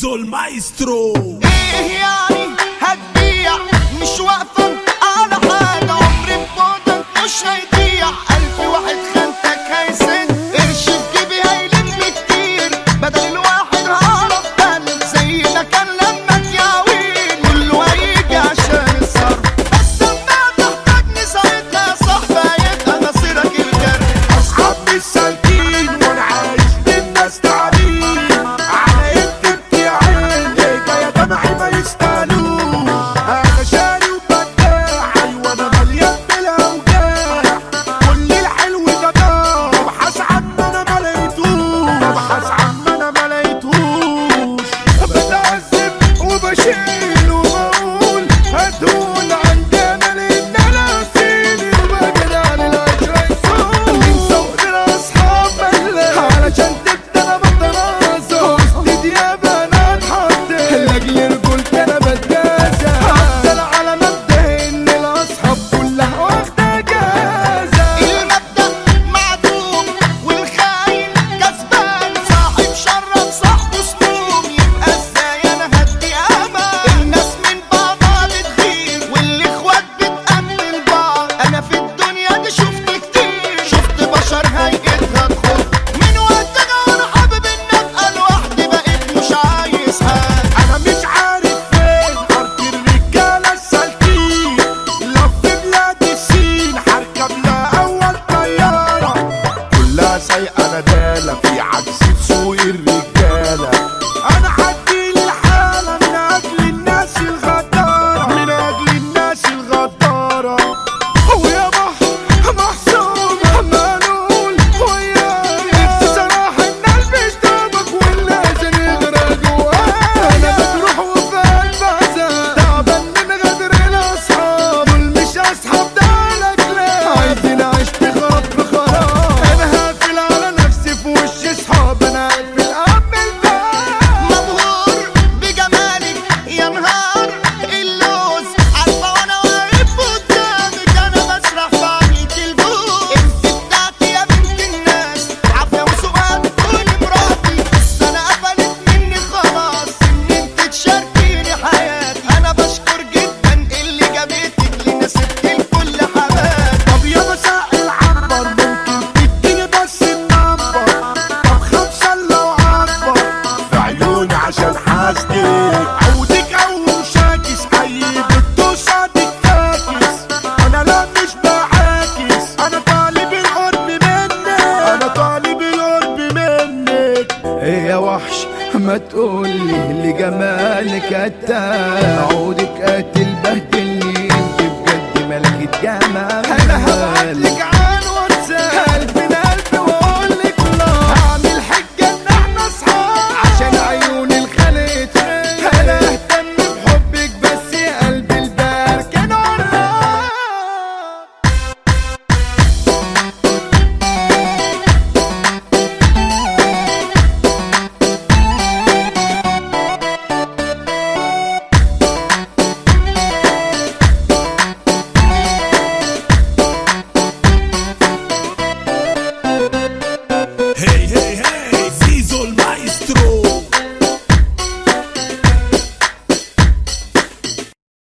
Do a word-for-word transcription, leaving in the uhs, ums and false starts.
ميدو المايسترو. ايه يعني هتبيع مش واقفة على حاجة، عمري ببعدك مش هيضيع، ألف واحد خانتك هيسد، قرش في جيبي هيلم كتير، بدل الواحد هعرف بل زي ده كان لما تياوين، كله هيجي عشان الصرف، بس اما تحتاجني ساعتها يا صاحبي هيبقى مصيرك الجرح. أصحاب مش سالكين وأنا عايش للناس تعبين، على إيدي بتعين إيديا يا دمعي ما يستاهلوش، أنا شاري وبداع أيوة أنا مليان بالأوجاع، كل الحلو ده ضاع، ببحث عن ما أنا ملقيتوش، ببحث عن ما أنا ملقيتوش، بتعذب وبشيل وبقول هتقول عندنا لأن أنا أصيلي وبجري على العشرة يسوق، من صغر الأصحاب ملة علشان تبدأ أنا بطرازة، وسط ديابة أنا اتحط لأجل رجولتي أنا بتجازى، هفضل على مبدأ إن الأصحاب كلها واخدة إجازة. المبدأ معدوم والخاين كسبان، صاحب شرف صاحبه سموم، يبقى ازاي انا هدي امان، الناس من بعضها بتغير والاخوات بتقتل بعض، انا في الدنيا دي شفت كتير، شفت بشر هيئتها تخض، من وقتها وانا حابب ان ابقى لوحدي، بقيت مش عايز حد. أنا مش عارف فين أرض الرجالة السالكين، لو في بلاد الصين هركب لها أول طيارة، كلها سايقة ندالة في عكس سوق الرجالة، أنا هدي الحالة من أجل الناس الغدارة، من أجل الناس الغدارة، ويا بحر محسوب منقول وياي، نفسي صراحة إن ألبس دمك واللازم يغرق جوايا، أنا بجروح وفات بعزة تعبان من غدر الأصحاب، دول مش أصحاب ده الأكلام، عايزين أعيش بخراب بخراب، أنا هقفل على نفسي في وش صحاب، أنا هقفل قبل الباب. مبهور بجمالك يا نهار اللوز، عارفة وانا واقف قدامك انا بسرح بعملك البوز، انت بتاعتي يا بنت الناس، عافية وسوقها تكوني مراتي، بس انا قفلت مني خلاص ان انت تشاركيني حياتي، انا بشكر جدا اللي جابتك لنا ست الكل حبات. طب يا مساء العنبر ممكن تديني بس النمبر، طب خمسة لو عبر في عيوني عشان حاسدك، عودك أو شاكس أي بتدوسة تتفاكس، أنا لا مش بعاكس، أنا طالب القرب منك، أنا طالب القرب منك. ايه يا وحش ما تقولي لجمالك قتال، عودك قاتل بهدلني انت بجد ملكة جمال، أنا هبعتلك